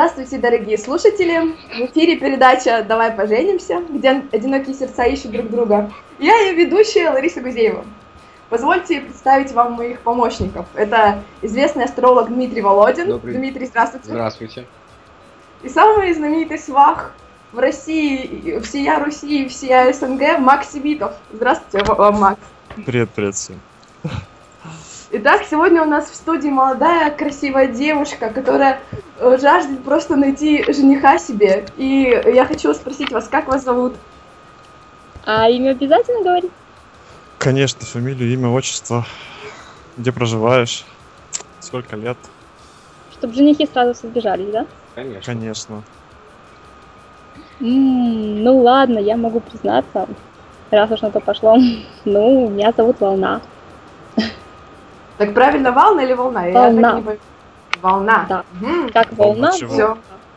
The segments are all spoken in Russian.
Здравствуйте, дорогие слушатели! В эфире передача «Давай поженимся», где одинокие сердца ищут друг друга. Я ее ведущая Лариса Гузеева. Позвольте представить вам моих помощников. Это известный астролог Дмитрий Володин. Дмитрий, здравствуйте. Здравствуйте. И самый знаменитый свах в России, всея Руси и всея СНГ Макс Сибитов. Здравствуйте, Макс. Привет всем. Итак, сегодня у нас в студии молодая, красивая девушка, которая жаждет просто найти жениха себе. И я хочу спросить вас, как вас зовут? А имя обязательно говорить? Конечно, фамилию, имя, отчество, где проживаешь, сколько лет. Чтобы женихи сразу сбежались, да? Конечно. Ну ладно, я могу признаться, раз уж на то пошло. Ну, меня зовут Волна. Так правильно, Волна или Волна? Волна. Я так не... Волна. Да. Как волна. Все.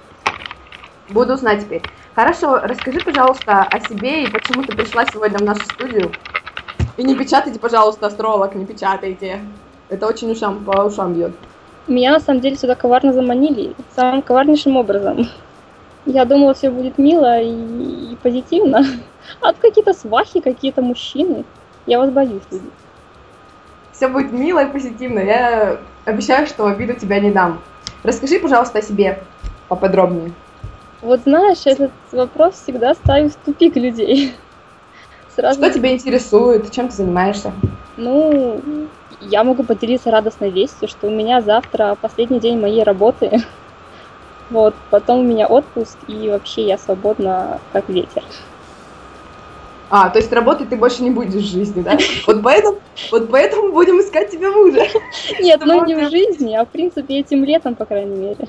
Буду знать теперь. Хорошо, расскажи, пожалуйста, о себе и почему ты пришла сегодня в нашу студию. И не печатайте, пожалуйста, астролог, не печатайте. Это очень по ушам бьет. Меня на самом деле сюда коварно заманили. Самым коварнейшим образом. Я думала, все будет мило и позитивно. А тут какие-то свахи, какие-то мужчины. Я вас боюсь, люди. Все будет мило и позитивно. Я обещаю, что в обиду тебя не дам. Расскажи, пожалуйста, о себе поподробнее. Вот знаешь, этот вопрос всегда ставит в тупик людей. Сразу... Что тебя интересует? Чем ты занимаешься? Ну, я могу поделиться радостной вестью, что у меня завтра последний день моей работы. Вот, потом у меня отпуск, и вообще я свободна, как ветер. А, то есть работать ты больше не будешь в жизни, да? Вот поэтому будем искать тебе мужа. Нет, ну не в жизни, а в принципе этим летом, по крайней мере.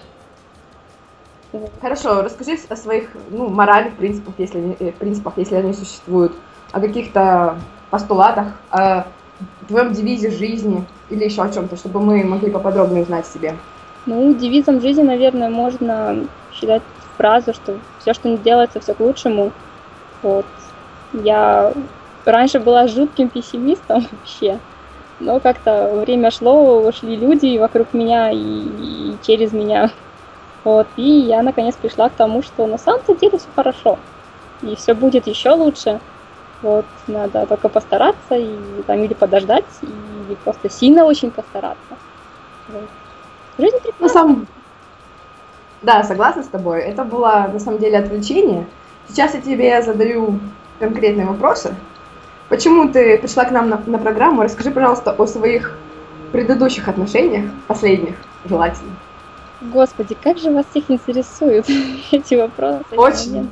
Хорошо, расскажи о своих, моральных принципах, если они существуют, о каких-то постулатах, о твоем девизе жизни или еще о чем-то, чтобы мы могли поподробнее узнать о себе. Ну, девизом жизни, наверное, можно считать фразу, что все, что не делается, все к лучшему. Вот. Я раньше была жутким пессимистом вообще, но как-то время шло, шли люди вокруг меня и через меня. Вот, и я наконец пришла к тому, что на самом-то деле все хорошо, и все будет еще лучше. Вот, надо только постараться, и там или подождать, или просто сильно очень постараться. Вот. Жизнь прекрасна. Да, согласна с тобой. Это было на самом деле отвлечение. Сейчас я тебе задаю конкретные вопросы. Почему ты пришла к нам на программу? Расскажи, пожалуйста, о своих предыдущих отношениях, последних, желательно. Господи, как же вас всех интересуют эти вопросы? Очень.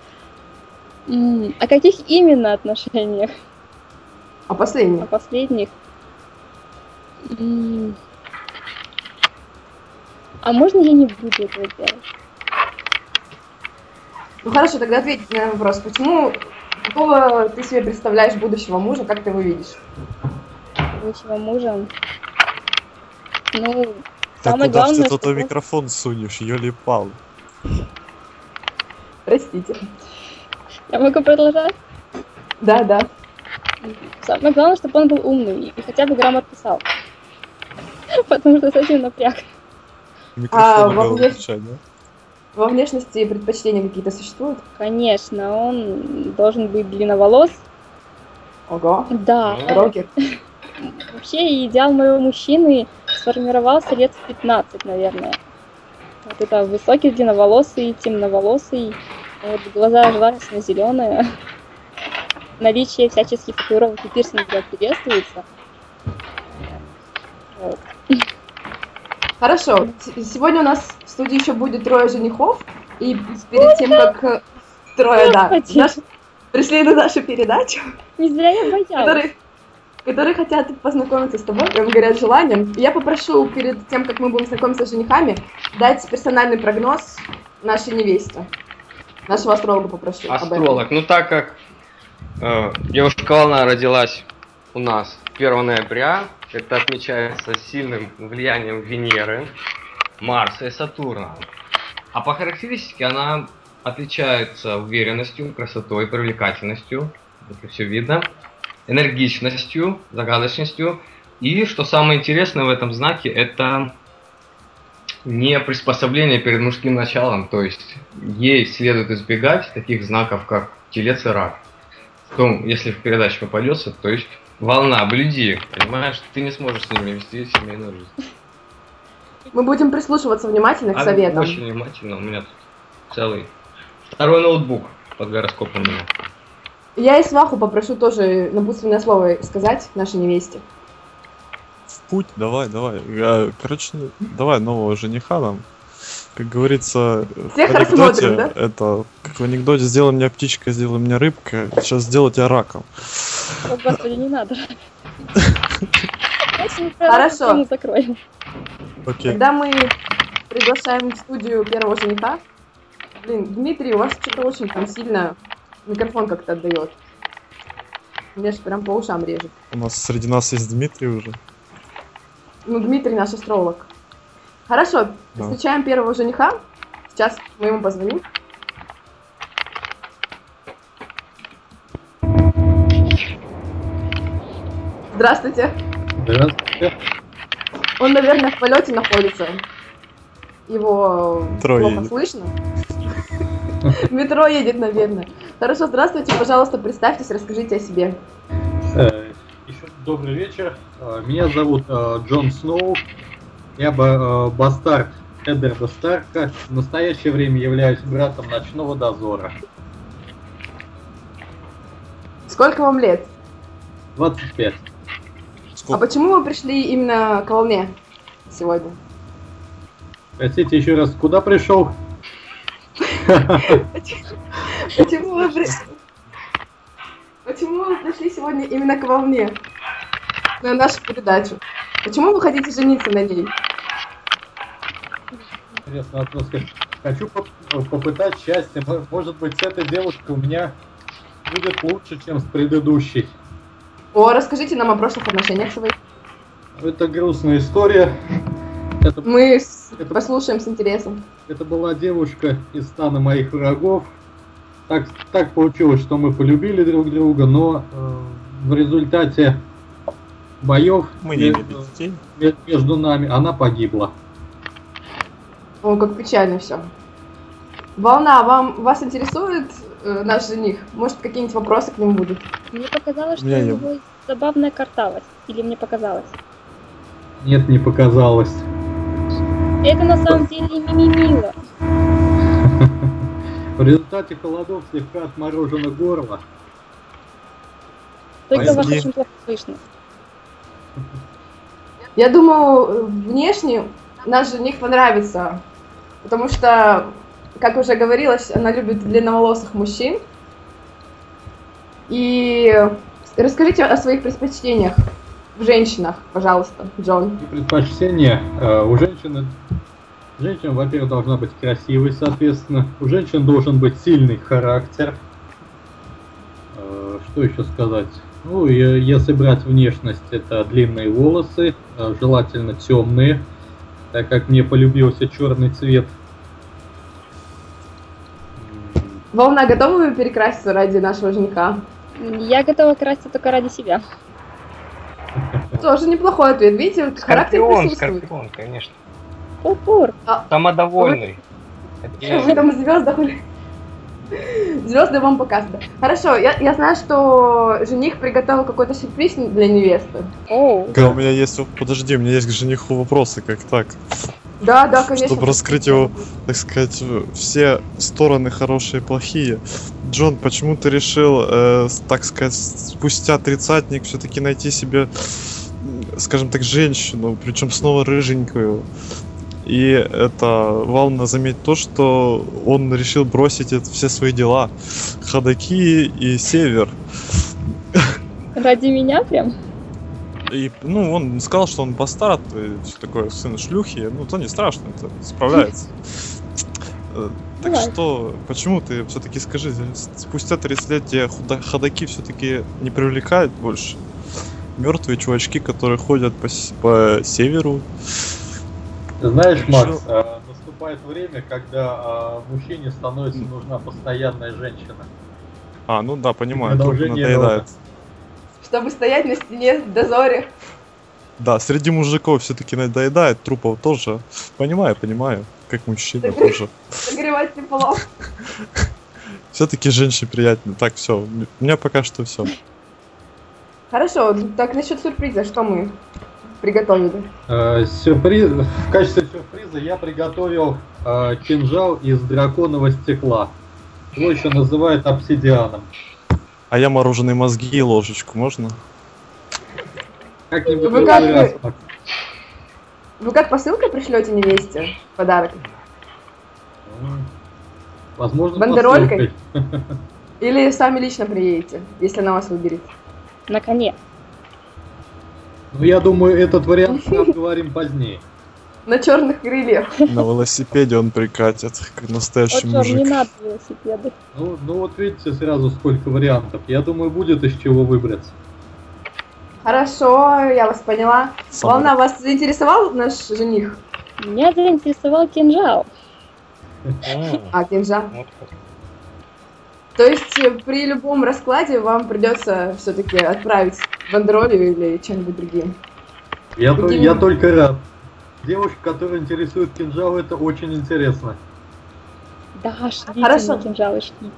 О каких именно отношениях? О последних. О последних. А можно я не буду этого делать? Ну хорошо, тогда ответь на вопрос. Какого ты себе представляешь будущего мужа, как ты его видишь? Будущего мужа? Ну, Так самое куда главное, ж ты тот микрофон сунешь, ёли-пал? Простите. Я могу продолжать? Да. Самое главное, чтобы он был умный и хотя бы грамотно писал. Потому что с этим напряг. Микрофон включать, да? Во внешности предпочтения какие-то существуют? Конечно, он должен быть длинноволос. Ого. Да. Рокер. Вообще идеал моего мужчины сформировался лет в 15, наверное. Вот это высокий, длинноволосый, темноволосый, вот глаза желательно зеленые. Наличие всяческих татуировок и пирсингов приветствуется. Вот. Хорошо. Сегодня у нас в студии еще будет 3 женихов. И перед тем, как трое, пришли на нашу передачу. Не зря я боялась. Которые хотят познакомиться с тобой, прям горят желанием. Я попрошу перед тем, как мы будем знакомиться с женихами, дать персональный прогноз нашей невесте. Нашего астролога попрошу. Астролог. Ну так как девушка Волна родилась у нас 1 ноября, это отмечается сильным влиянием Венеры, Марса и Сатурна. А по характеристике она отличается уверенностью, красотой, привлекательностью, это все видно, энергичностью, загадочностью. И что самое интересное в этом знаке, это не приспособление перед мужским началом, то есть ей следует избегать таких знаков, как телец и рак. Потом, если в передаче попадется, то есть волна, блюди, понимаешь, ты не сможешь с ними вести семейную жизнь. Мы будем прислушиваться внимательно к советам. Очень внимательно, у меня тут целый второй ноутбук под гороскопом у меня. Я и сваху попрошу тоже напутственное слово сказать нашей невесте. В путь, давай. Короче, давай нового жениха нам. Как говорится, Всех в анекдоте, рассмотрим, да? это, как в анекдоте, сделай меня птичкой, сделай меня рыбкой, сейчас сделаю тебя раком. О, господи, не надо. Хорошо. Мы закроем. Окей. Когда мы приглашаем в студию первого жениха, блин, Дмитрий, у вас что-то очень там сильно микрофон как-то отдает. Мне же прям по ушам режет. У нас среди нас есть Дмитрий уже. Ну, Дмитрий наш астролог. Хорошо, Да. встречаем первого жениха. Сейчас мы ему позвоним. Здравствуйте. Здравствуйте. Он, наверное, в полете находится. Его Метро плохо едет. слышно. В метро едет, наверное. Хорошо, здравствуйте, пожалуйста, представьтесь, расскажите о себе. Еще добрый вечер. Меня зовут Джон Сноу. Я бастард Эддарда Старка. В настоящее время являюсь братом Ночного Дозора. Сколько вам лет? 25. А Сколько? почему вы пришли именно к волне сегодня? Простите еще раз, куда пришел? Почему вы пришли сегодня именно к волне? На нашу передачу. Почему вы хотите жениться на ней? Интересный вопрос. Хочу попытать счастье. Может быть, с этой девушкой у меня будет лучше, чем с предыдущей. О, расскажите нам о прошлых отношениях своих. Это грустная история. Мы послушаем с интересом. Это была девушка из стана моих врагов. Так получилось, что мы полюбили друг друга, но в результате боев Мы не имели детей. между нами она погибла. О, как печально все. Волна, вас интересует наш жених? Может, какие-нибудь вопросы к нему будут? Мне показалось, что У меня у не него есть забавная картавость. Или мне показалось? Нет, не показалось. Это на самом деле мимимило. В результате холодов слегка отморожено горло. Только вас Возьми. очень плохо слышно. Я думаю, внешне наш жених понравится, потому что, как уже говорилось, она любит длинноволосых мужчин. И расскажите о своих предпочтениях в женщинах, пожалуйста, Джон. И предпочтение у женщины, во-первых, должна быть красивой, соответственно. У женщин должен быть сильный характер. Что еще сказать? Ну, если брать внешность, это длинные волосы, желательно темные, так как мне полюбился черный цвет. Волна, готовы вы перекраситься ради нашего жениха? Я готова краситься только ради себя. Тоже неплохой ответ, видите, вот характер присутствует. Скорпион, конечно. Пурпур. Самодовольный. Вы там звезды были. Звезды вам показаны. Хорошо, я знаю, что жених приготовил какой-то сюрприз для невесты. Оу. У меня есть, подожди, у меня есть к жениху вопросы, как так? Да, конечно. Чтобы раскрыть его, так сказать, все стороны хорошие и плохие. Джон, почему ты решил, так сказать, спустя тридцатник все-таки найти себе, скажем так, женщину, причем снова рыженькую? И это Вална, заметь то, что он решил бросить все свои дела. Ходаки и север. Ради меня прям? И, ну, он сказал, что он бастард, и все такое, сын шлюхи. Ну, то не страшно, это справляется. Так Бывает. что, почему ты все-таки скажи, спустя 30 лет тебя ходаки все-таки не привлекают больше? Мертвые чувачки, которые ходят по северу. Знаешь, Макс, наступает время, когда мужчине становится нужна постоянная женщина. А, ну да, понимаю, трудно Продолжение надоедает. Чтобы стоять на стене в дозоре. Да, среди мужиков все-таки надоедает, трупов тоже. Понимаю, как мужчина тоже. Согревать тепло. Все-таки женщине приятнее. Так, все. У меня пока что все. Хорошо, так насчет сюрприза, что мы приготовили? В качестве сюрприза я приготовил кинжал из драконового стекла. Его еще называют обсидианом. А я мороженые мозги и ложечку, можно? Как-нибудь Вы в как другой раз. Вы как посылкой пришлете невесте подарок? Возможно, Бандеролькой? посылкой. Или сами лично приедете, если она вас выберет? На коне. Ну, я думаю, этот вариант мы обговорим позднее. На черных крыльях. На велосипеде он прикатит, как настоящий Вот что, не мужик. надо велосипеды. Ну вот видите сразу сколько вариантов. Я думаю, будет из чего выбрать. Хорошо, я вас поняла. Сам- Волна, вас заинтересовал наш жених? Меня заинтересовал кинжал. А, кинжал. Вот как. То есть при любом раскладе вам придется все-таки отправить бандеролью или чем-нибудь другим. Я только рад. Девушка, которая интересует кинжал, это очень интересно. Да, шлите Хорошо. мне кинжалы, шлите.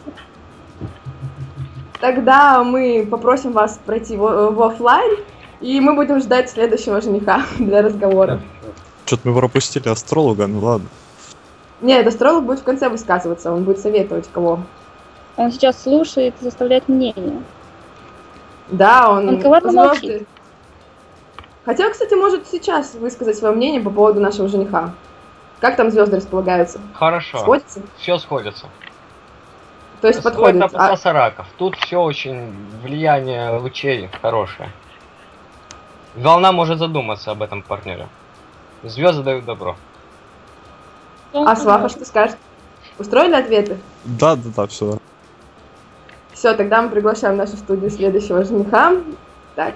Тогда мы попросим вас пройти в офлайн, и мы будем ждать следующего жениха для разговора. Что-то мы пропустили астролога, ну ладно. Нет, астролог будет в конце высказываться, он будет советовать кого. Он сейчас слушает и заставляет мнение. Да, он коварно звезды. молчит. Хотя, кстати, может сейчас высказать свое мнение по поводу нашего жениха. Как там звезды располагаются? Хорошо. Сходятся? Все сходится. То есть подходит. Это опасался раков. Тут все очень влияние лучей хорошее. Волна может задуматься об этом партнере. Звезды дают добро. А Сваха что скажет? Устроили ответы? Да, все. Все, тогда мы приглашаем в нашу студию следующего жениха. Так.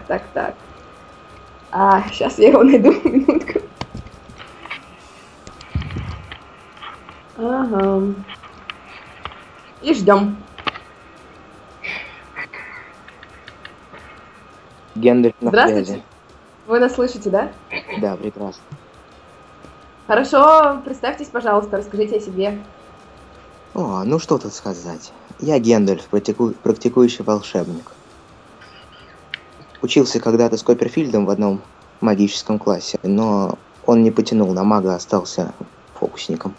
Сейчас я его найду, минутку. Ага. И ждем. Гендальф на Здравствуйте. связи. Вы нас слышите, да? Да, прекрасно. Хорошо, представьтесь, пожалуйста, расскажите о себе. О, ну что тут сказать. Я Гендальф, практикующий волшебник. Учился когда-то с Копперфильдом в одном магическом классе, но он не потянул на мага, остался фокусником.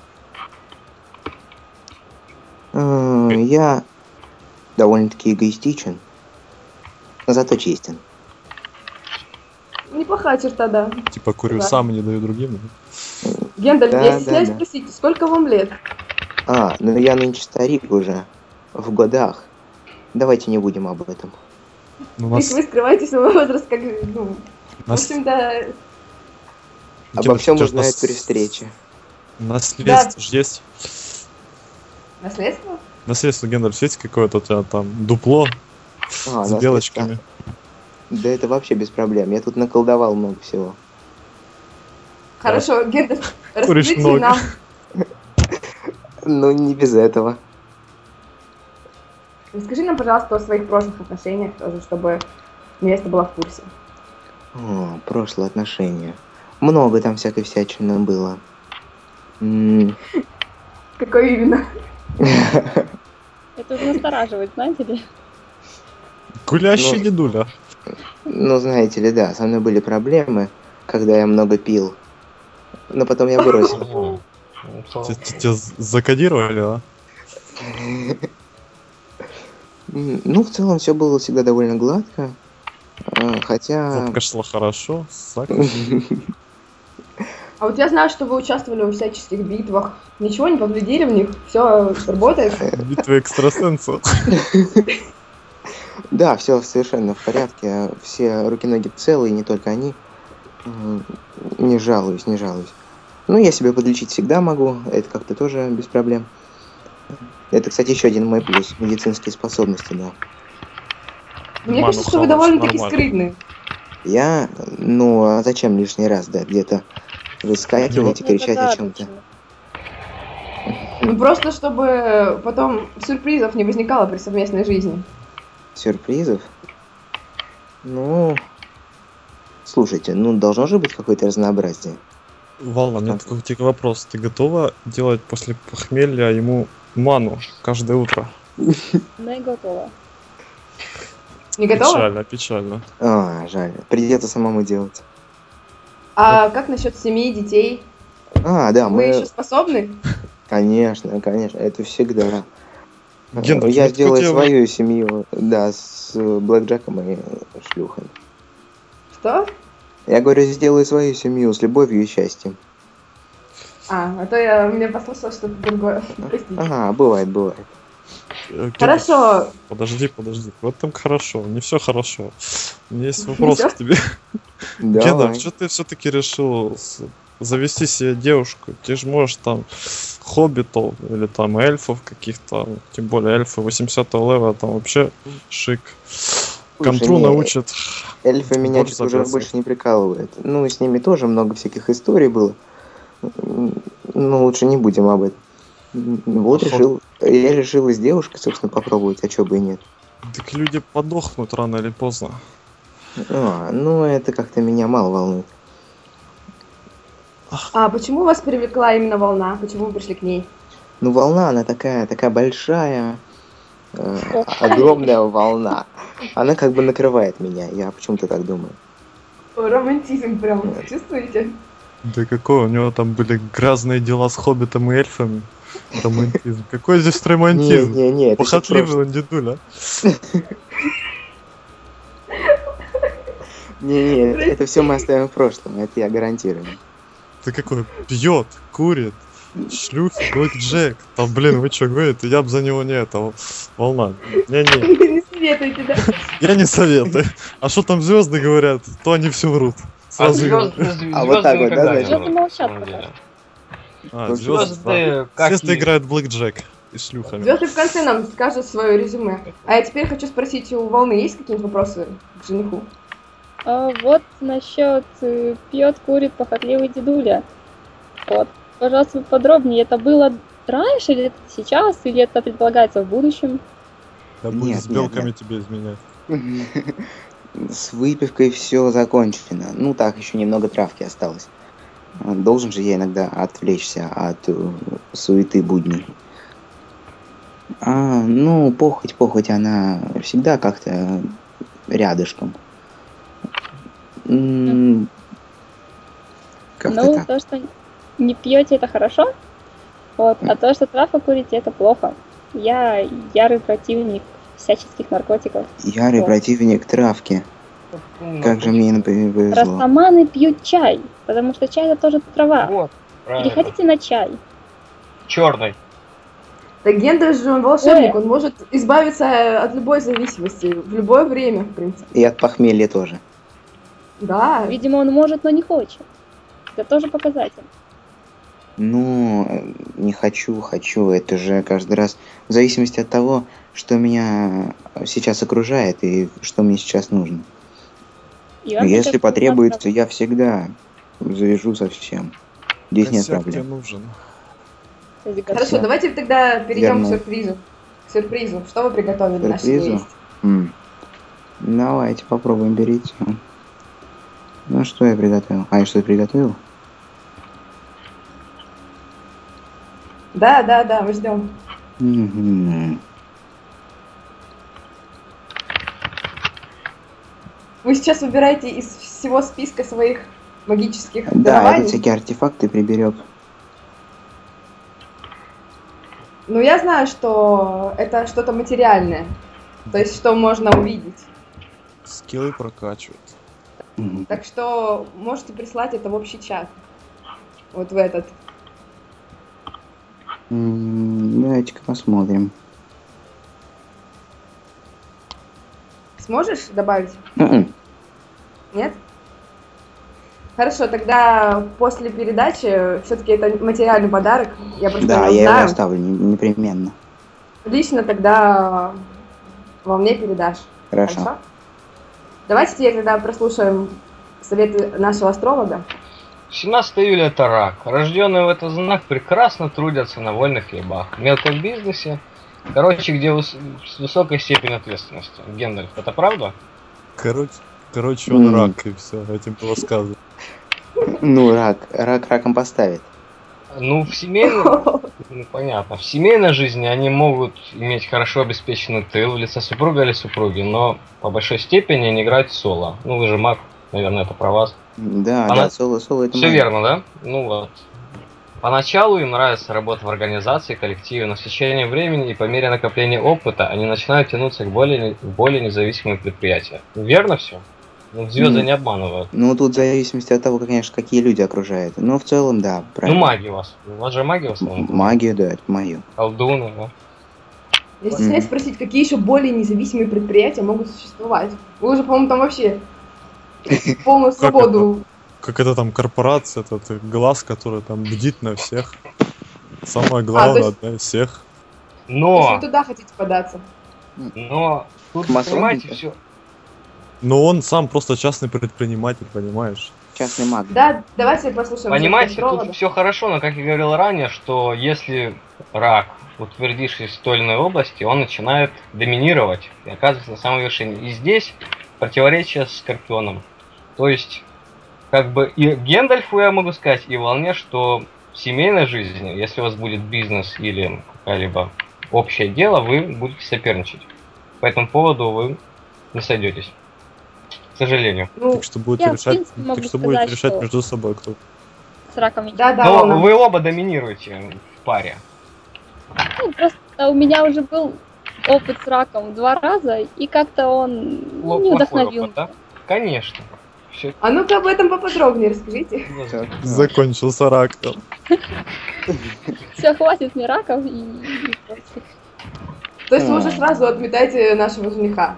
Я довольно-таки эгоистичен, но зато честен. Неплохая черта, да. Типа курю Да. сам и не даю другим. Гендальф, Да, я стесняюсь да. спросить, сколько вам лет? Ну я нынче старик уже, в годах. Давайте не будем об этом. Ну, Ведь вы скрываете свой возраст, как, ну, в общем-то, Обо всем узнают при встрече. Наследство же есть. наследство? Наследство Гендальф есть какое-то у тебя там дупло с наследство. белочками. Да это вообще без проблем. Я тут наколдовал много всего. Хорошо, Гендальф, Куришь расскажите много. нам, Ну, не без этого. расскажи нам, пожалуйста, о своих прошлых отношениях тоже, чтобы невеста была в курсе. О, прошлые отношения. Много там всякой всячины было. Какое именно? Это уже настораживает, знаете ли? Гулящий Ну. дедуля. Ну, знаете ли, да, со мной были проблемы, когда я много пил. Но потом я бросил. Тебя закодировали, да? Ну, в целом все было всегда довольно гладко. Хотя... Водка шла хорошо. А вот я знаю, что вы участвовали во всяческих битвах. Ничего не повредили в них? Все работает? Битва экстрасенсов. Да, все совершенно в порядке. Все руки-ноги целые, не только они. Не жалуюсь. Ну, я себя подлечить всегда могу. Это как-то тоже без проблем. Это, кстати, еще один мой плюс. Медицинские способности, да. Мне Ману кажется, что вы Халас, довольно-таки нормально. скрытны. Я, ну, а зачем лишний раз, да, где-то выскакивать и кричать о чем-то. Ну, просто чтобы потом сюрпризов не возникало при совместной жизни. Сюрпризов? Ну, Слушайте, ну должно же быть какое-то разнообразие. Волна, у меня такой тебе вопрос. Ты готова делать после похмелья ему ману каждое утро? Не готова. Не готова? Печально, печально. Жаль. Придется самому делать. А как насчет семьи, детей? Да, Вы мы... еще способны? Конечно, это всегда. Гендальф, Я ну, сделаю хотя бы- свою семью, да, с блэкджеком и шлюхой. Что? Я говорю, сделаю свою семью с любовью и счастьем. А то я мне послушала что-то другое. Простите. Бывает. Гендальф, Хорошо. Подожди. В этом хорошо. Не все хорошо. У меня есть вопрос к тебе. Давай. Гендальф, что ты все-таки решил завести себе девушку? Ты же можешь там хоббитов или там эльфов каких-то, тем более эльфы 80-го левела, там вообще шик. Контру не, научат. Эльфы меня Больше чуть уже заплясывать. больше не прикалывают. Ну, с ними тоже много всяких историй было. Ну, лучше не будем об этом. Вот я решил с девушкой, собственно, попробовать, а чё бы и нет. Так люди подохнут рано или поздно. Ну, это как-то меня мало волнует. А почему вас привлекла именно волна? Почему вы пришли к ней? Ну, волна, она такая большая, огромная волна. Она как бы накрывает меня, я почему-то так думаю. Романтизм прям, чувствуете? Да какой у него там были грязные дела с хоббитом и эльфами. Романтизм. Какой здесь романтизм? Не, это всё Похотливый просто. он дедуля. Не, это все мы оставим в прошлом, это я гарантирую. Ты какой? Пьет, курит, шлюхи, блэкджек. Там, блин, вы что говорите? Я бы за него не этого. Волна. Не. Не советуете, да? Я не советую. А что там звезды говорят, то они все врут. Сразу говорю. А вот так вот, да, значит? Звезды молчат пока. Звезды играют в блэкджек и с шлюхами. Звезды в конце нам скажут свое резюме. А я теперь хочу спросить, у волны есть какие-нибудь вопросы к жениху? Вот насчет пьет, курит, похотливый дедуля. Вот. Пожалуйста, подробнее. Это было раньше, или это сейчас, или это предполагается в будущем? Я буду Нет, с белками тебе изменять. С выпивкой все закончено. Ну так, еще немного травки осталось. Должен же я иногда отвлечься от суеты будней. Ну, похоть, она всегда как-то рядышком. Как-то Ну, так. то, что не пьете, это хорошо. Вот. А то, что травку курите, это плохо. Я ярый противник всяческих наркотиков. Ярый Вот. противник травки. Как же мне не повезло. Растаманы пьют чай, потому что чай это тоже трава. Вот, правильно. Переходите на чай. Черный. Так Гендальф же он волшебник, он может избавиться от любой зависимости в любое время, в принципе. И от похмелья тоже. Да, Видимо, он может, но не хочет. Это тоже показатель. Ну, не хочу. Это же каждый раз в зависимости от того, что меня сейчас окружает и что мне сейчас нужно. И вам Если сейчас потребуется, я всегда завяжу совсем. Здесь нет Косяк тебе проблем. нужен. нужно. хорошо, давайте тогда перейдем Верно. к сюрпризу. К сюрпризу. Что вы приготовили нашей Сюрпризу? невесте? Давайте попробуем, берите. Ну, что я приготовил? Я что-то приготовил? Да, мы ждем. Мгм. Вы сейчас выбираете из всего списка своих магических Да, это дарований. всякие артефакты приберет. Ну, я знаю, что это что-то материальное. То есть, что можно увидеть. Скиллы прокачивают. Так что можете прислать это в общий чат. Вот в этот. Давайте-ка посмотрим. Сможешь добавить? Мгм. Нет? Хорошо, тогда после передачи все-таки это материальный подарок. Я просто Да, не я его знаю. оставлю непременно. Лично тогда волне передашь. Хорошо. Давайте теперь тогда прослушаем советы нашего астролога. 17 июля это рак. Рожденные в этот знак прекрасно трудятся на вольных хлебах, в мелком бизнесе. Короче, где с высокой степенью ответственности. Гендальф, это правда? Короче, он рак, и все, этим было сказано. Ну, рак раком поставит. Ну, в семейной... Ну, понятно. В семейной жизни они могут иметь хорошо обеспеченный тыл в лице супруга или супруги, но по большой степени они играют в соло. Ну, вы же маг, наверное, это про вас. Да, соло это Все маг. верно, да? Ну вот. Поначалу им нравится работа в организации, коллективе, но с течением времени и по мере накопления опыта они начинают тянуться к более независимым предприятиям. Верно все? Ну, звезды не обманывают. Ну, тут в зависимости от того, конечно, какие люди окружают. Но в целом, да, правильно. Ну, маги у вас. У вас же маги в основном. Магия, да, это мое. Колдуны, да. Я стесняюсь спросить, какие еще более независимые предприятия могут существовать? Вы уже, по-моему, там вообще полную свободу. Как это там корпорация, этот глаз, который там бдит на всех. Самое главное, одна из всех. То есть Но вы туда хотите податься? тут, Масонника? понимаете, все. Но он сам просто частный предприниматель, понимаешь? Частный маг. Да, давайте послушаем. Понимаете, астролога. тут все хорошо, но как я говорил ранее, что если рак, утвердившись в той или иной области, он начинает доминировать и оказывается на самой вершине. И здесь противоречие с Скорпионом. То есть, как бы и Гендальфу я могу сказать, и Волне, что в семейной жизни, если у вас будет бизнес или какое-либо общее дело, вы будете соперничать. По этому поводу вы не сойдетесь. К сожалению. Ну, Так что будете я, в решать, принципе, могу так что будете сказать, решать что- между собой кто. С раком. да, Но Волна. вы оба доминируете в паре. Ну, просто у меня уже был опыт с раком 2 раза, и как-то он не Плохой вдохновил. опыт, да? Конечно. Все. А ну-ка об этом поподробнее расскажите. Закончился рак там. Все, хватит мне раков и просто. То есть вы уже сразу отметаете нашего жениха.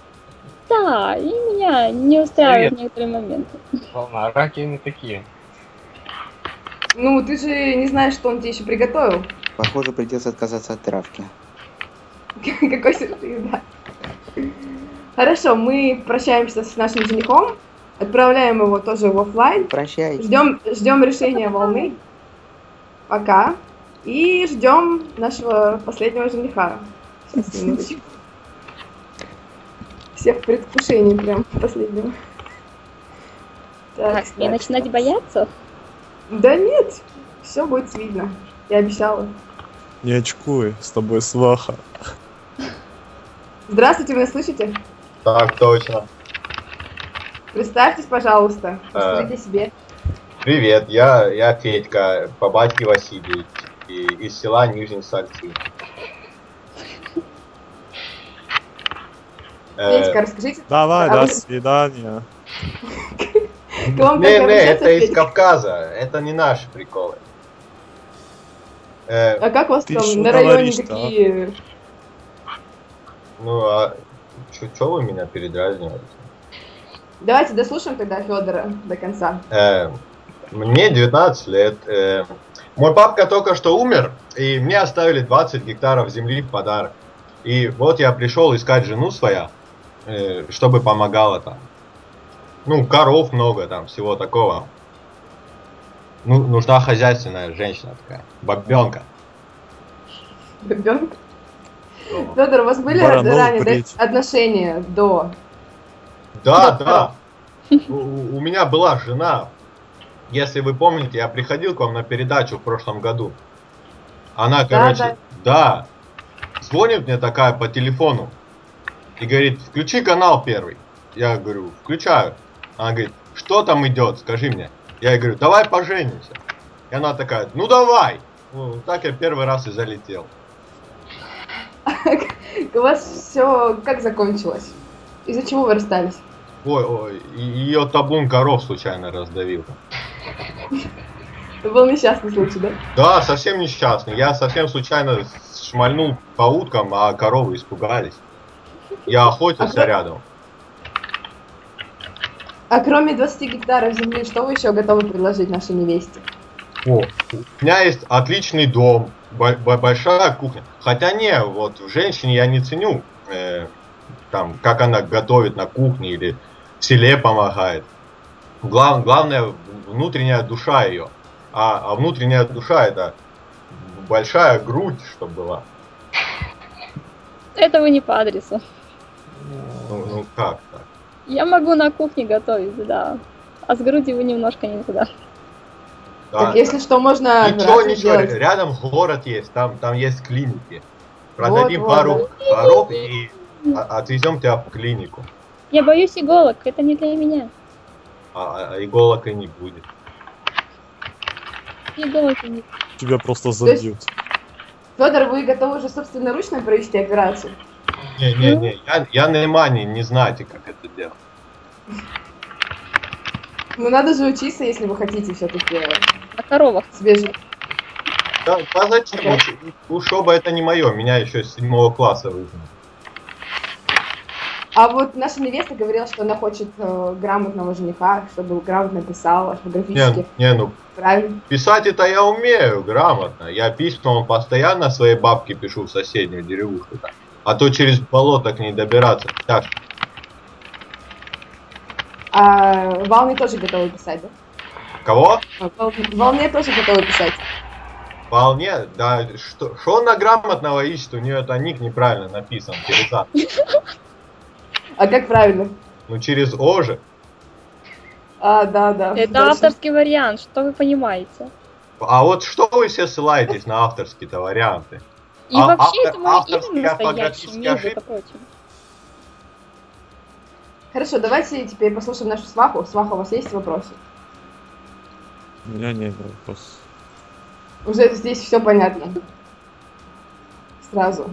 Да, и меня не устраивают Привет. некоторые моменты. Волна, раки не такие. Ну, ты же не знаешь, что он тебе еще приготовил. Похоже, придется отказаться от травки. Какой сюрприз, да. Хорошо, мы прощаемся с нашим женихом, отправляем его тоже в оффлайн, Прощай. ждем решения волны. Пока. И ждем нашего последнего жениха. Сейчас, минуточку. Все в предвкушении прям последнего. Так, мне начинать бояться? Да нет, все будет видно. Я обещала. Не очкуй, с тобой сваха. Здравствуйте, вы нас слышите? Так, точно. Представьтесь, пожалуйста. Расскажите о себе. Привет, я Федька, по батьке Василий, из села Нижние Сальцы. Федька, расскажите. Давай, А до вы- свидания. К вам как Не, обращаться, это из Федька? Кавказа, это не наши приколы. А как у вас Ты там что на районе говоришь-то, а? такие... Ну, а чё вы меня передразниваете? Давайте дослушаем тогда Федора до конца. Мне 19 лет. Мой папка только что умер, и мне оставили 20 гектаров земли в подарок. И вот я пришел искать жену своя, чтобы помогала там. Ну, коров много там, всего такого. Ну, нужна хозяйственная женщина такая, бабенка. Ребенок. Федор, у вас были Баранов ранее брить. отношения до... Да, Да. да. У меня была жена. Если вы помните, я приходил к вам на передачу в прошлом году. Она, короче, да, звонит мне такая по телефону и говорит, включи канал первый. Я говорю, включаю. Она говорит, что там идет, скажи мне. Я ей говорю, давай поженимся. И она такая, ну давай. Ну, так я первый раз и залетел. У вас все как закончилось? Из-за чего вы расстались? Ой, ее табун коров случайно раздавил. Это был несчастный случай, да? Да, совсем несчастный. Я совсем случайно шмальнул по уткам, а коровы испугались. Я охотился рядом. А кроме 20 гектаров земли, что вы еще готовы предложить нашей невесте? О, у меня есть отличный дом, большая кухня. Хотя не, вот в женщине я не ценю, там, как она готовит на кухне или в селе помогает. Главное внутренняя душа ее. А внутренняя душа это большая грудь, чтобы была. Это вы не по адресу. Ну как так? Я могу на кухне готовить, да. А с грудью вы немножко не туда. Да. Так если что, можно Ничего, операцию ничего, сделать. рядом город есть, там есть клиники. Продадим Вот, пару коров и отвезем тебя в клинику. Я боюсь иголок, это не для меня. А иголок и не будет. Иголок не... Тебя просто есть- забьют. Федор, вы готовы уже собственноручно провести операцию? Не, я нормальный, не знаете, как это делать. Ну надо же учиться, если вы хотите все-таки На коровах. свежий. Да зачем? Учеба это не мое, меня еще с 7 класса выгнали. А вот наша невеста говорила, что она хочет грамотного жениха, чтобы грамотно писал, орфографически. Ну Правильно? писать это я умею грамотно. Я письма постоянно своей бабке пишу в соседнюю деревушку. А то через болото к ней добираться тяжко. А Волне тоже готовы писать, да? Кого? Волне тоже готовы писать. Вполне, да, что она грамотного ищет, у нее это ник неправильно написан, через А. А как правильно? Ну через О же. А, да. Это точно. авторский вариант, что вы понимаете? А вот что вы все ссылаетесь на авторские-то варианты? И вообще это мое авторские имя настоящее, орфографические между ошибки? прочим. Хорошо, давайте теперь послушаем нашу сваху. Сваха, у вас есть вопросы? У меня не было вопросов. Уже здесь все понятно. Сразу.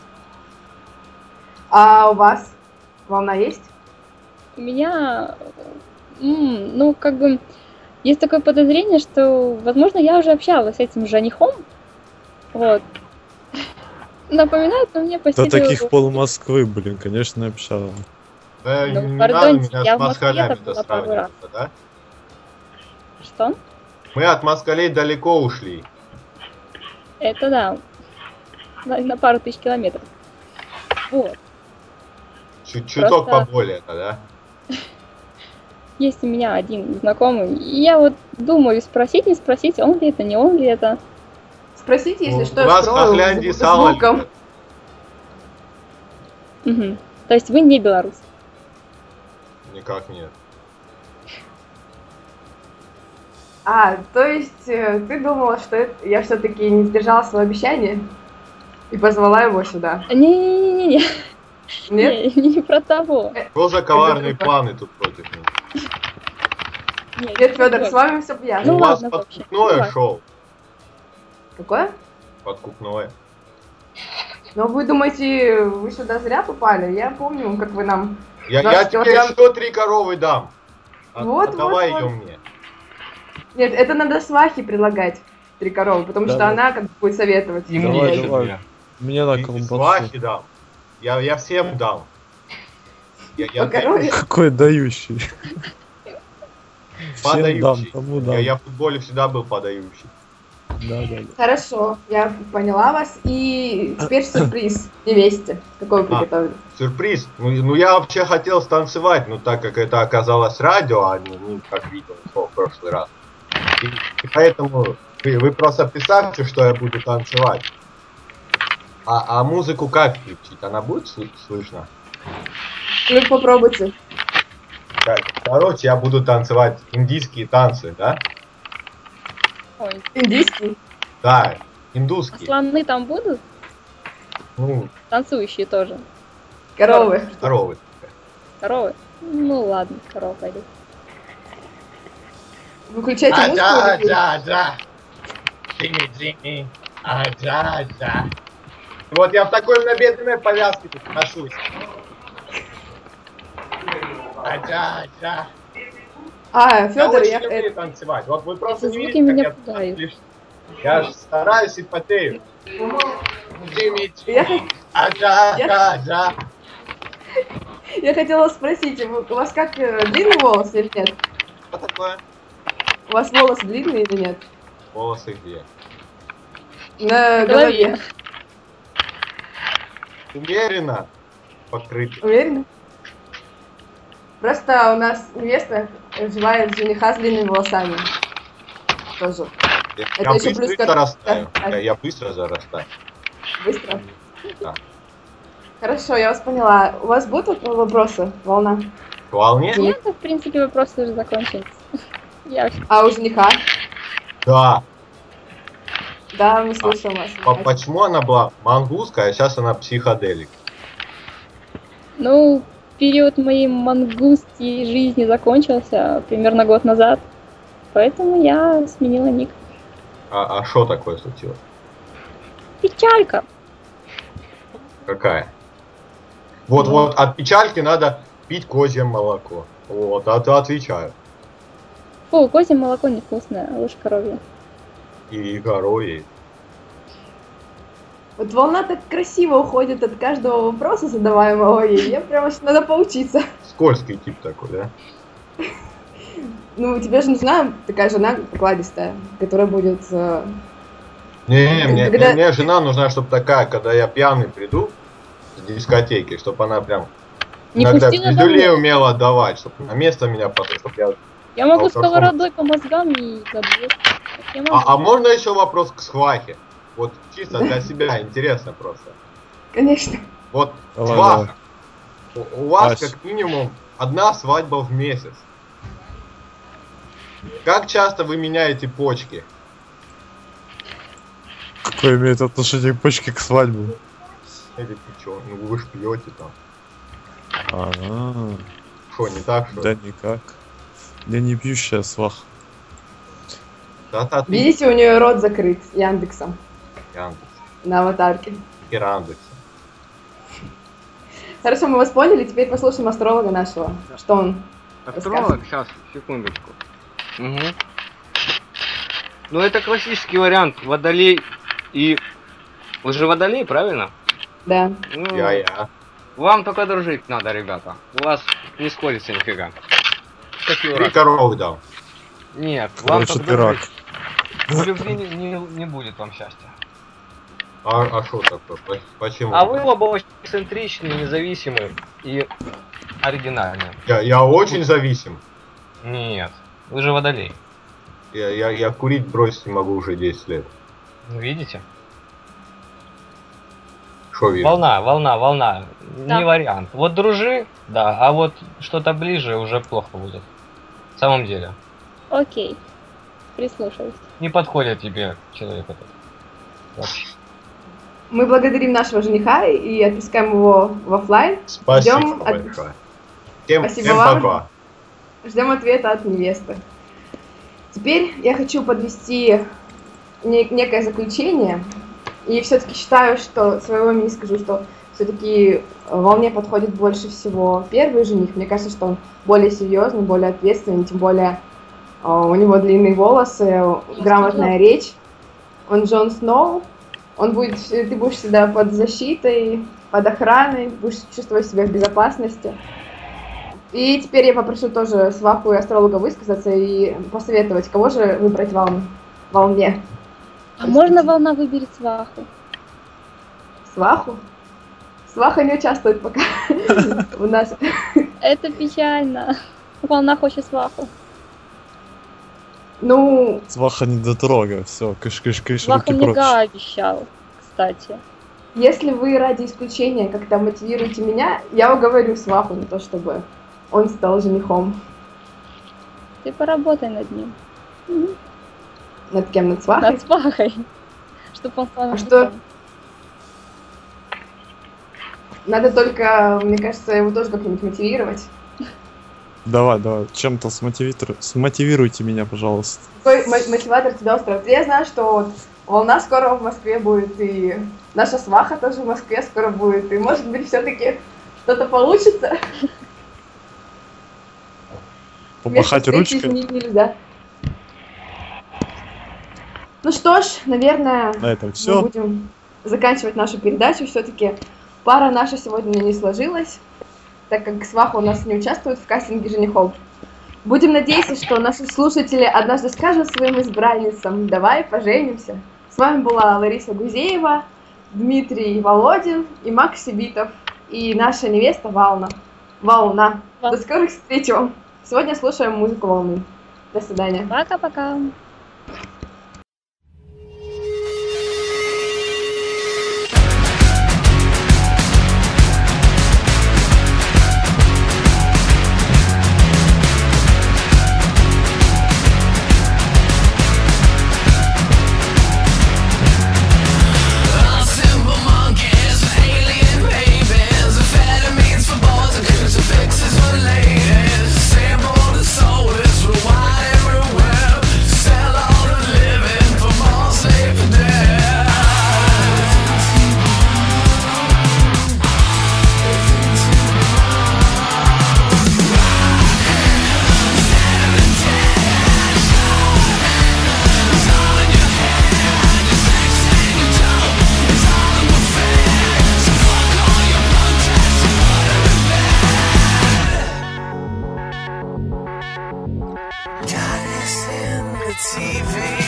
А у вас волна есть? У меня, ну, как бы, есть такое подозрение, что, возможно, я уже общалась с этим женихом. Вот. Напоминает он мне по Да стилю... таких пол Москвы, блин, конечно, общала. Не Ну, надо пардоньте, меня я с в Москве москалями-то была первый раз. сравнивать, да? Что? Мы от москалей далеко ушли. Это да. На пару тысяч километров. Вот. Чуток Просто- поболее это, да? Есть у меня один знакомый. И я вот думаю, спросить, не спросить, он ли это, не он ли это. Спросите, если У что, я вас в скрою Хохляндии с сало звуком. любят. Мгм. То есть вы не белорус. Никак нет. А, то есть ты думала, что я все-таки не сдержала свое обещание и позвала его сюда? Не-не-не-не. Нет? Не про того. Что за коварные Это- планы тут против меня? Нет, Нет, Федор, вот. с вами все ясно. Ну У вас ладно, в общем. подкупное Ну, шоу. Какое? Подкупное. Но вы думаете, вы сюда зря попали? Я помню, как вы нам... Я 20 тебе килограмм. еще 3 коровы дам. Вот, Отдавай вот, ее вот. мне. Нет, это надо свахе предлагать 3 коровы, потому что Давай. она как бы будет советовать. И Давай, мне еще давай. две. Мне на И колбасу. свахи дам. Я всем дам. Я По корове? Какой дающий. Всем дам, подающий. кому дам. Я в футболе всегда был подающий. Да. Хорошо, я поняла вас. И теперь сюрприз невесте. Какой вы приготовили? Сюрприз. Ну я вообще хотел станцевать, но так как это оказалось радио, а не как видео в прошлый раз. И поэтому вы просто представьте, что я буду танцевать. А музыку как включить? Она будет слышно? Ну, попробуйте. Короче, я буду танцевать индийские танцы, да? Ой, Индийский. Да, а индусские. слоны там будут? Ну, Танцующие тоже. Коровы. коровы. Коровы? Ну ладно, корова пойдет. Выключайте музыку. или- да. Джимми. Да. Вот я в такой набедренной повязке тут ношусь. Да. А, Я Федор, очень я... люблю танцевать. Вот вы просто Эти не звуки видите, меня как пугают. я ж стараюсь и потею. Джимми. Я, Да. я хотела спросить, у вас как длинный волос или нет? Что такое? У вас волосы длинные или нет? Волосы где? На В голове. голове. Умеренно покрыты. Уверены? Просто у нас невеста желает жениха с длинными волосами. Тоже. Это Я еще быстро плюс зарастаю. как- Я быстро зарастаю. Быстро? Да. Хорошо, я вас поняла. У вас будут вопросы, Волна? К волне? Нет, в принципе, вопросы уже закончились. Я вообще... А у жениха? Да. Да, мы слушаем вас. Почему она была мангусская, а сейчас она психоделик? Ну, период моей мангустьей жизни закончился примерно год назад, поэтому я сменила ник. А что такое случилось? Печалька. Какая? Вот от печальки надо пить козье молоко. Вот, а ты отвечаю. Фу, козье молоко невкусное, лучше коровье. И коровье. Вот волна так красиво уходит от каждого вопроса, задаваемого ей. Я прямо надо поучиться. Скользкий тип такой, да? Ну, тебе же нужна такая жена покладистая, которая будет... Мне жена нужна, чтобы такая, когда я пьяный приду с дискотеки, чтобы она прям Не иногда пустила пиздюлей домой. умела отдавать, чтобы на место меня поставить, чтобы я... Я могу алкоголь. сковородой по мозгам и забьешь. Я могу. А можно еще вопрос к свахе? Вот чисто для себя интересно просто. Конечно. Вот Давай, сваха. У вас Ась. как минимум одна свадьба в месяц. Как часто вы меняете почки? Какое имеет отношение почки к свадьбе? Или ты чё? Ну вы ж пьете там. А, Что, не так, что? да никак. Я не пьющая сваха. Да-да, ты Видите, у нее рот закрыт Яндексом Яндекс. на аватарке. И Рандекс. Хорошо, мы вас поняли, теперь послушаем астролога нашего. Что он? Астролог, сейчас, секундочку. Угу. Ну это классический вариант. Водолей и... Вы же водолей, правильно? Да. Ну, Я. Вам только дружить надо, ребята. У вас не сходится нифига. Какие 3 раз? коровы дал. Нет, вам Короче, только ты рак. дружить. В любви не будет вам счастья. А что такое? Почему? А вы оба очень эксцентричные, независимые и оригинальные. Я очень зависим. Нет, вы же водолей. Я курить бросить не могу уже 10 лет. Ну, видите? Что вижу? Волна. Да. Не вариант. Вот дружи, да, а вот что-то ближе уже плохо будет. В самом деле. Окей. Прислушаюсь. Не подходит тебе человек этот. Вообще. Мы благодарим нашего жениха и отпускаем его в оффлайн. Спасибо Ждем большое. Всем Спасибо вам. пока. Ждем ответа от невесты. Теперь я хочу подвести некое заключение. И все-таки считаю, что своего имени скажу, что все-таки волне подходит больше всего первый жених. Мне кажется, что он более серьезный, более ответственный, тем более у него длинные волосы, грамотная речь. Он Джон Сноу. Ты будешь всегда под защитой, под охраной, будешь чувствовать себя в безопасности. И теперь я попрошу тоже сваху и астролога высказаться и посоветовать, кого же выбрать волне. А можно волна выберет сваху? Сваху? Сваха не участвует пока у нас. Это печально. Волна хочет сваху. Ну, Сваха не дотрога, все, кыш-кыш-кыш, Сваха руки мне прочь. Га обещал, кстати. если вы ради исключения как-то мотивируете меня, я уговорю сваху на то, чтобы он стал женихом. Ты поработай над ним. Над кем? Над свахой? Над свахой. Чтоб он стал А что? женихом. Надо только, мне кажется, его тоже как-нибудь мотивировать. Давай, чем-то смотивируйте меня, пожалуйста. Какой мотиватор тебя устраивает? Я знаю, что вот волна скоро в Москве будет, и наша сваха тоже в Москве скоро будет, и может быть все-таки что-то получится. Помахать Вместо встречи ручкой. изменить нельзя. Ну что ж, наверное, На этом мы все. будем заканчивать нашу передачу. Все-таки пара наша сегодня не сложилась, так как сваха у нас не участвует в кастинге женихов. Будем надеяться, что наши слушатели однажды скажут своим избранницам: давай поженимся. С вами была Лариса Гузеева, Дмитрий Володин и Макс Сибитов. И наша невеста Волна. До скорых встреч вам. Сегодня слушаем музыку волны. До свидания. Пока-пока. the TV.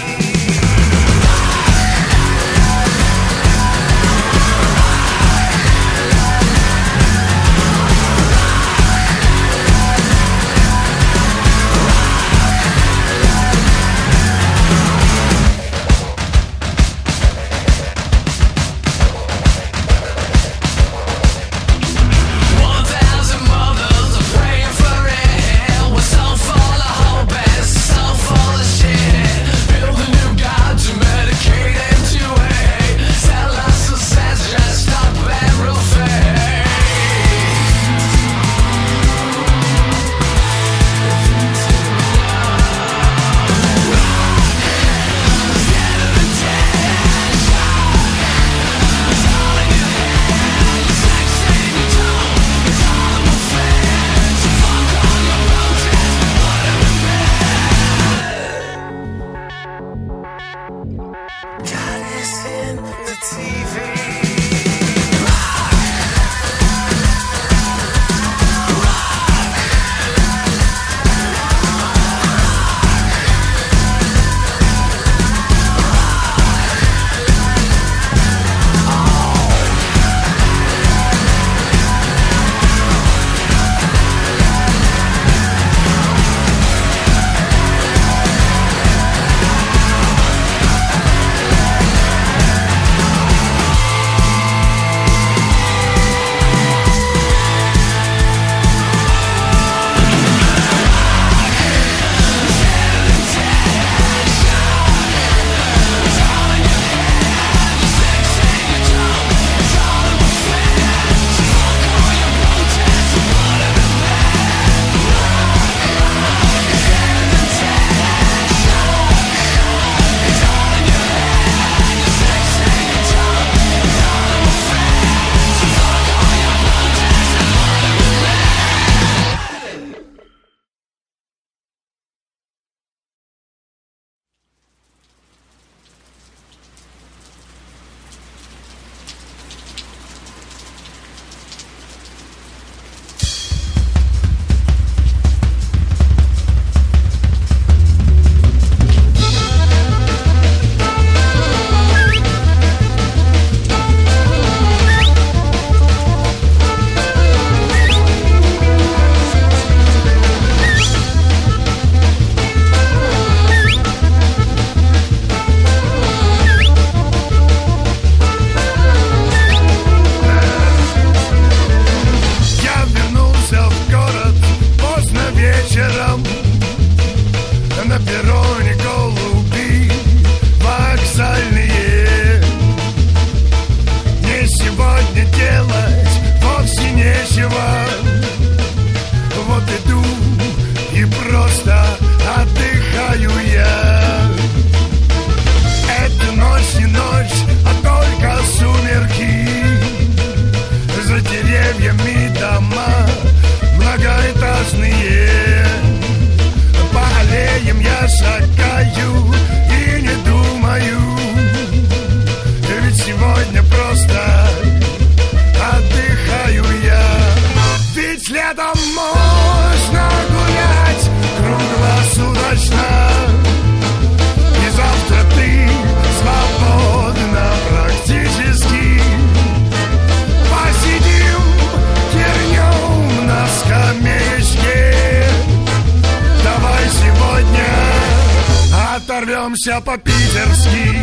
Оторвемся по-питерски.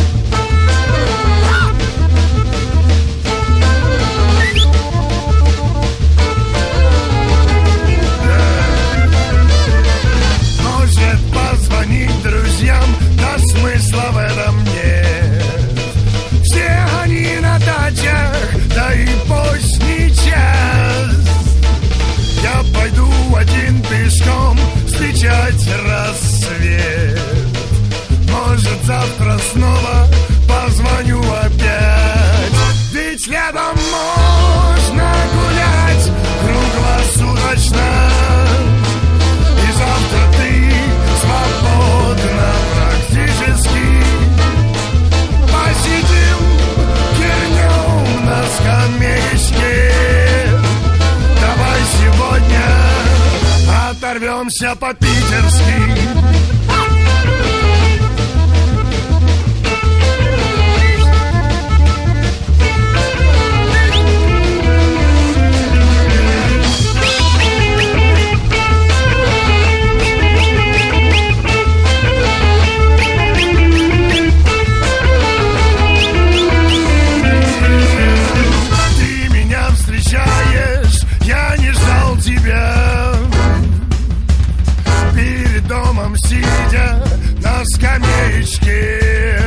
Может позвонить друзьям, да смысла в этом нет. Все они на дачах, да и поздний час. Я пойду один пешком встречать рассвет. Может, завтра снова позвоню опять. Ведь летом можно гулять круглосуточно. И завтра ты свободна практически. Посидим, кирнем на скамеечке. Давай сегодня оторвемся по-питерски. сидя на скамеечке.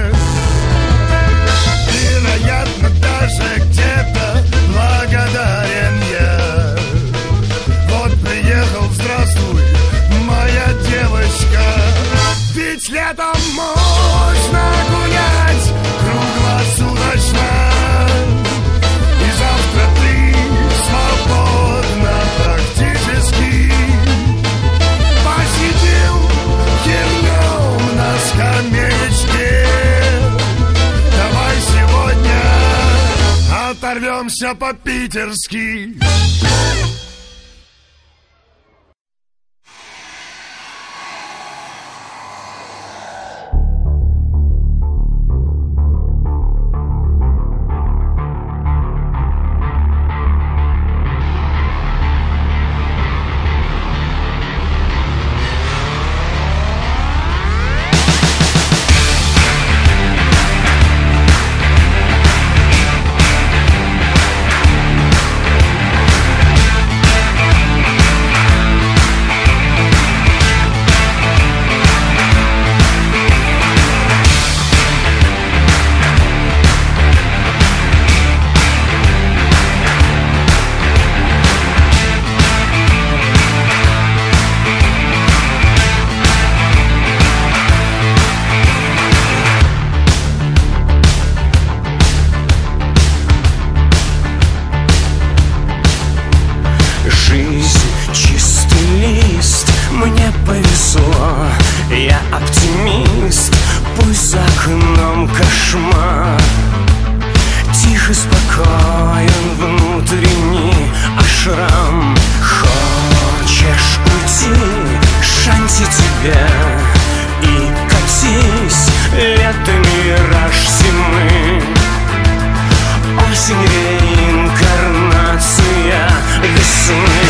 Вероятно, даже где-то благодарен я. Вот приехал, здравствуй, моя девочка. Ведь летом можно гулять круглосуточно, и завтра ты свободна практически. Посидим днем на скамеечке. Давай сегодня оторвемся по-питерски. Я оптимист, пусть за окном кошмар. Тихо, спокоен внутренний ашрам. Хочешь уйти, шанти тебе и катись. Лето, мираж зимы, осень, реинкарнация весны.